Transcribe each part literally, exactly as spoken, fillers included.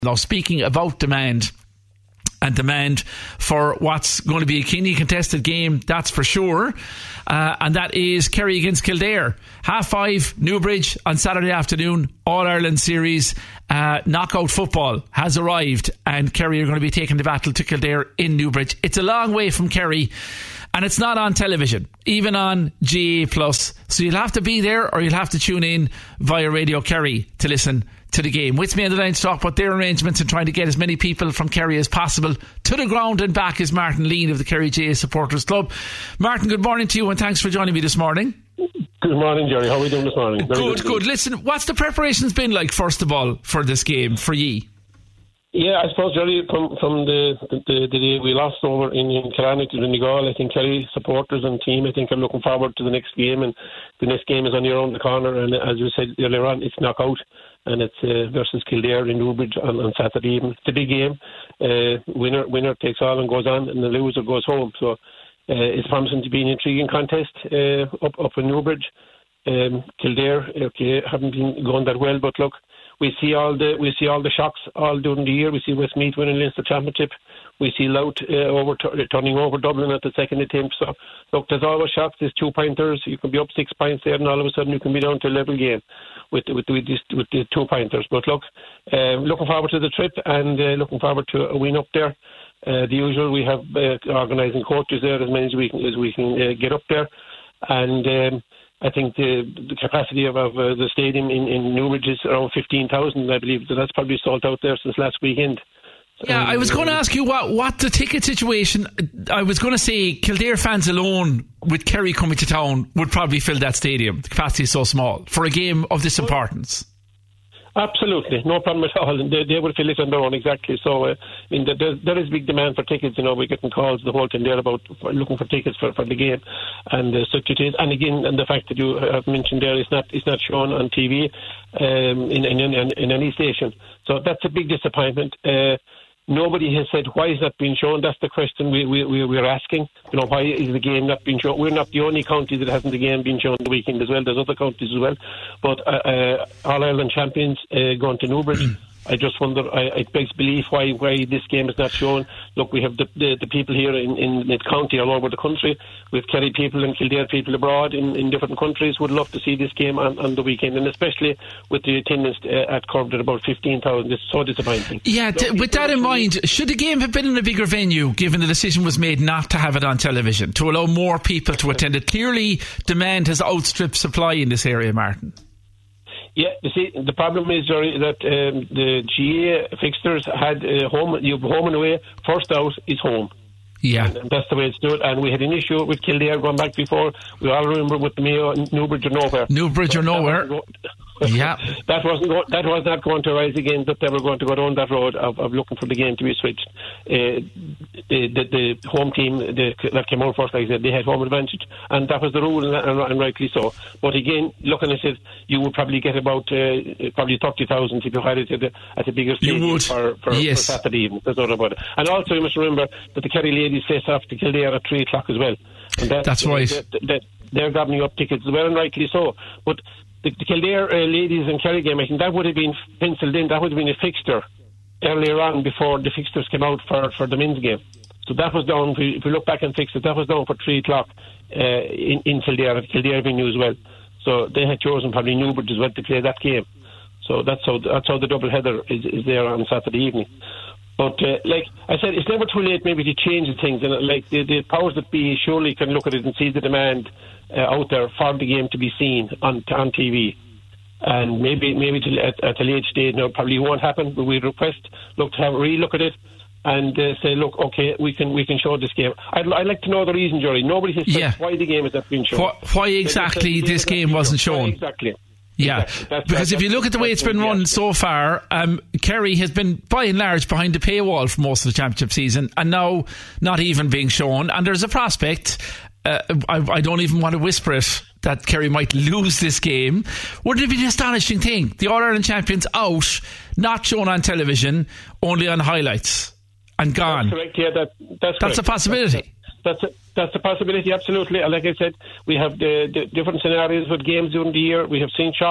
Now, speaking about demand and demand for what's going to be a keenly contested game, that's for sure. Uh, and that is Kerry against Kildare. Half five, Newbridge on Saturday afternoon. All-Ireland Series uh, knockout football has arrived, and Kerry are going to be taking the battle to Kildare in Newbridge. It's a long way from Kerry, and it's not on television, even on G A plus. So you'll have to be there, or you'll have to tune in via Radio Kerry to listen to the game. With me on the line to talk about their arrangements and trying to get as many people from Kerry as possible to the ground and back is Martin Lean of the Kerry G A Supporters Club. Martin, good morning to you, and thanks for joining me this morning. Good morning, Jerry. How are we doing this morning? Very good, good, good. Listen, what's the preparations been like, first of all, for this game for ye? Yeah, I suppose, Jerry, from, from the, the, the day we lost over in, in Killarney to Donegal, I think Kerry supporters and team, I think, are looking forward to the next game, and the next game is only around the corner, and as you said earlier on, it's knockout, and it's uh, versus Kildare in Newbridge on, on Saturday evening. It's a big game. Uh, winner winner takes all and goes on, and the loser goes home. So uh, it's promising to be an intriguing contest uh, up up in Newbridge. Um, Kildare, okay, haven't been going that well, but look, we see all the we see all the shocks all during the year. We see Westmeath winning Leinster Championship. We see Louth uh, over turning over Dublin at the second attempt. So look, there's always shocks. There's two pointers. You can be up six points there, and all of a sudden you can be down to a level game with with with, this, with the two pointers. But look, uh, looking forward to the trip, and uh, looking forward to a win up there. Uh, the usual, we have uh, organising coaches there, as many as we can as we can uh, get up there, and. Um, I think the, the capacity of, of uh, the stadium in, in Newbridge is around fifteen thousand, I believe. So that's probably sold out there since last weekend. Yeah, um, I was going to ask you what, what the ticket situation... I was going to say Kildare fans alone, with Kerry coming to town, would probably fill that stadium. The capacity is so small for a game of this importance. Absolutely, no problem at all. And they, they will fill it on their own, exactly. So, uh, I mean, there, there is big demand for tickets. You know, we're getting calls the whole time there about for looking for tickets for, for the game, and uh, such it is. And again, and the fact that you have mentioned there, it's not it's not shown on T V um, in, in, in in any station. So that's a big disappointment. Uh, Nobody has said why is that being shown. That's the question we, we, we, we're asking. You know, why is the game not being shown? We're not the only county that hasn't the game been shown the weekend as well. There's other counties as well. But uh, uh, All Ireland champions uh, going to Newbridge. I just wonder, I, it begs belief why why this game is not shown. Look, we have the the, the people here in, in the county all over the country. We have Kerry people and Kildare people abroad in, in different countries would love to see this game on, on the weekend, and especially with the attendance uh, at curved at about fifteen thousand. It's so disappointing. Yeah, t- with that in mind, should the game have been in a bigger venue, given the decision was made not to have it on television, to allow more people to attend it? Clearly, demand has outstripped supply in this area, Martin. Yeah, you see, the problem is, Jerry, that um, the G A fixtures had uh, home, you home and away. First out is home. Yeah. And, and that's the way it's done. And we had an issue with Kildare going back before. We all remember with the Mayo, Newbridge or nowhere. Newbridge or nowhere. Yeah. That wasn't go- that was not going to arise again, that they were going to go down that road of, of looking for the game to be switched. Uh, the, the, the home team the, that came out first, like I said, they had home advantage, and that was the rule, and, and, and rightly so. But again, looking at it, you would probably get about uh, probably thirty thousand if you had it at a, at a bigger stadium for, for, yes. for Saturday evening. There's no about it. And also, you must remember that the Kerry ladies face off to Kildare at three o'clock as well. And that, That's right. That, that, they're gobbling up tickets as well, and rightly so. But the, the Kildare uh, ladies and Kerry game, I think that would have been penciled in. That would have been a fixture earlier on before the fixtures came out for, for the men's game. So that was down, if we, if we look back and fix it, that was down for three o'clock uh, in, in Kildare, at Kildare venue as well. So they had chosen probably Newbridge as well to play that game. So that's how that's how the double header is, is there on Saturday evening. But uh, like I said, it's never too late maybe to change the things. And like the, the powers that be surely can look at it and see the demand uh, out there for the game to be seen on on T V. And maybe maybe to, at, at a late stage, now probably won't happen. But we request look to have a re-look at it and uh, say, look, okay, we can we can show this game. I'd, I'd like to know the reason, Jerry. Nobody has said yeah. why the game has not been shown. Why, why exactly this game wasn't shown? Why exactly. Yeah, exactly. that's, because that's, if you look at the way it's been run so far, um, Kerry has been by and large behind the paywall for most of the championship season, and now not even being shown. And there's a prospect, uh, I, I don't even want to whisper it, that Kerry might lose this game. Wouldn't it be an astonishing thing? The All-Ireland champions out, not shown on television, only on highlights, and gone. That's correct, yeah, that, that's That's correct. a possibility. That's a, that's a possibility, absolutely. And like I said, we have the, the different scenarios with games during the year. We have seen shocks.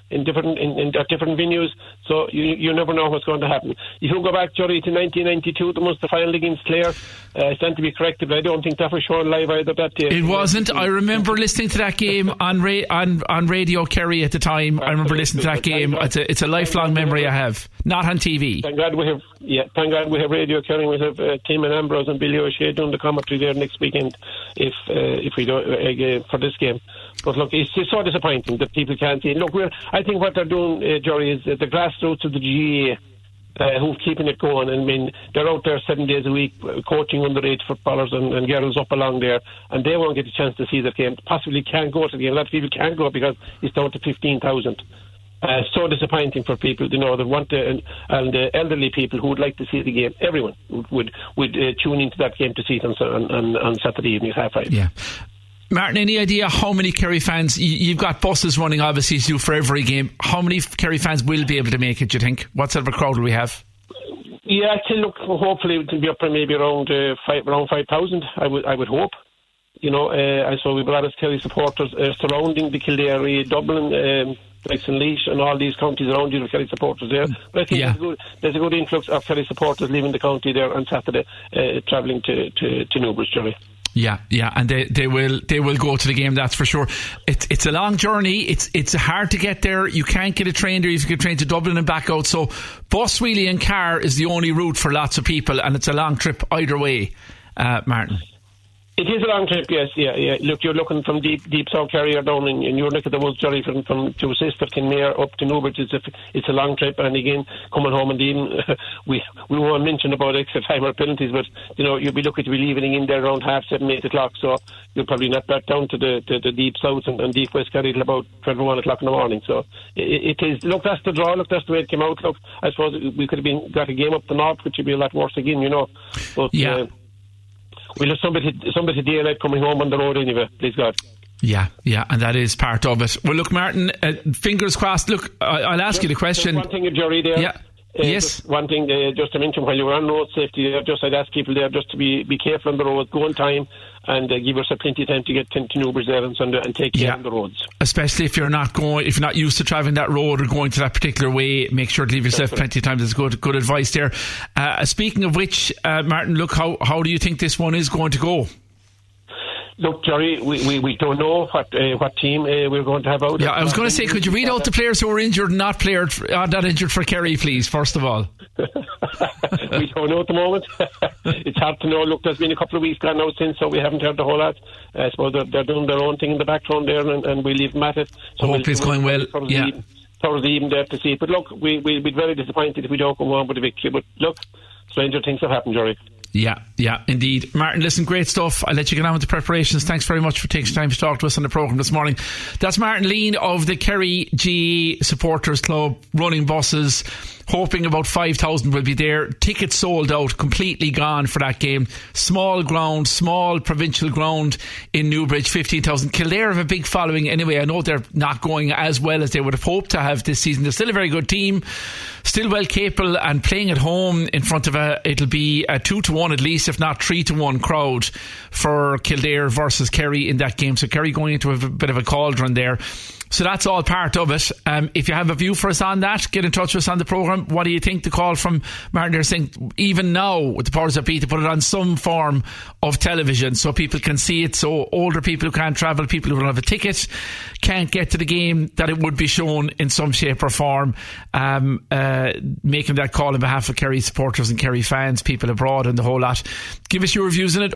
in different in, in different venues. So you you never know what's going to happen. If you go back, Jerry, to nineteen ninety-two, the Munster final against Clare, uh, I stand to be corrected, but I don't think that was shown live either that day. It wasn't. I remember listening to that game on ra- on on Radio Kerry at the time. I remember listening to that game. It's a it's a lifelong memory I have. Not on T V. Thank God we have yeah. Thank God we have Radio Kerry. We have uh, Tim and Ambrose and Billy O'Shea doing the commentary there next weekend. If uh, if we do uh, for this game. But look, it's, it's so disappointing that people can't see. Look, we're, I think what they're doing, uh, Jerry, is uh, the grassroots of the G A A uh, who's keeping it going. I mean, they're out there seven days a week uh, coaching underage footballers and, and girls up along there, and they won't get a chance to see the game. Possibly can't go to the game. A lot of people can't go because it's down to fifteen thousand. Uh, so disappointing for people, you know, that want to, and, and uh, elderly people who would like to see the game. Everyone would would, would uh, tune into that game to see it on, on, on Saturday evening at half five. Yeah. Martin, any idea how many Kerry fans, you've got buses running obviously to for every game, how many Kerry fans will be able to make it, do you think? What sort of a crowd will we have? Yeah, I think, look, hopefully it will be up for maybe around uh, five, around five thousand, I would I would hope. You know, uh, I saw we've a lot of Kerry supporters uh, surrounding the Kildare area, Dublin, um, Laois and all these counties around you, the Kerry supporters there. But I think yeah. there's, a good, there's a good influx of Kerry supporters leaving the county there on Saturday, uh, travelling to, to, to Newbridge, Jerry. Yeah, yeah, and they, they will they will go to the game, that's for sure. It's it's a long journey. It's it's hard to get there. You can't get a train there. You can get a train to Dublin and back out. So bus, wheelie and car is the only route for lots of people, and it's a long trip either way, uh, Martin. It is a long trip, yes, yeah, yeah. Look, you're looking from deep, deep South Kerry or down in, in your neck of the woods, Jerry, from, from to assist of Kinmare up to Newbridge. It's a, it's a long trip, and again, coming home and even we we won't mention about extra time or penalties, but you know, you'll be looking to be leaving in there around half seven, eight o'clock. So you'll probably not back down to the, the, the deep south and, and deep west Kerry till about twelve or one o'clock in the morning. So it, it is. Look, that's the draw. Look, that's the way it came out. Look, I suppose we could have been got a game up the north, which would be a lot worse again, you know. But, yeah. Uh, We'll have somebody, somebody daylight coming home on the road anyway, please God. Yeah, yeah, and that is part of it. Well, look, Martin, uh, fingers crossed. Look, I, I'll ask just, you the question. One thing, Jerry, there. Yeah. Uh, yes. One thing, uh, just to mention, while you were on road safety there, just I'd ask people there just to be, be careful on the road, go on time, and uh, give yourself plenty of time to get to Newbridge there on Sunday and take care yeah. on the roads. Especially if you're not going, if you're not used to travelling that road or going to that particular way, make sure to leave yourself That's plenty right. of time. There's good, good advice there. Uh, speaking of which, uh, Martin, look, how how do you think this one is going to go? Look, Jerry, we, we, we don't know what uh, what team uh, we're going to have out. Yeah, I was going to say, could you read out the players who are injured and not, player, uh, not injured for Kerry, please, first of all? We don't know at the moment. It's hard to know. Look, there's been a couple of weeks gone now since, so we haven't heard the whole lot. I suppose they're, they're doing their own thing in the background there, and, and we leave them at it. So Hope we'll, it's going well. Yeah. Thursday evening there to see it. But look, we, we'll be very disappointed if we don't go on with a victory. But look, stranger things have happened, Jerry. Yeah, yeah, indeed. Martin, listen, great stuff. I'll let you get on with the preparations. Thanks very much for taking time to talk to us on the programme this morning. That's Martin Lean of the Kerry G A A Supporters Club, running buses, hoping about five thousand will be there. Tickets sold out, completely gone for that game. Small ground, small provincial ground in Newbridge, fifteen thousand. Kildare have a big following anyway. I know they're not going as well as they would have hoped to have this season. They're still a very good team, still well capable, and playing at home in front of a, it'll be a two to one at least, if not three to one crowd for Kildare versus Kerry in that game. So Kerry going into a bit of a cauldron there. So that's all part of it. Um, if you have a view for us on that, get in touch with us on the programme. What do you think? The call from Martin, they're saying even now with the powers that be to put it on some form of television so people can see it, so older people who can't travel, people who don't have a ticket, can't get to the game, that it would be shown in some shape or form. Um, uh, making that call on behalf of Kerry supporters and Kerry fans, people abroad and the whole lot. Give us your views on it.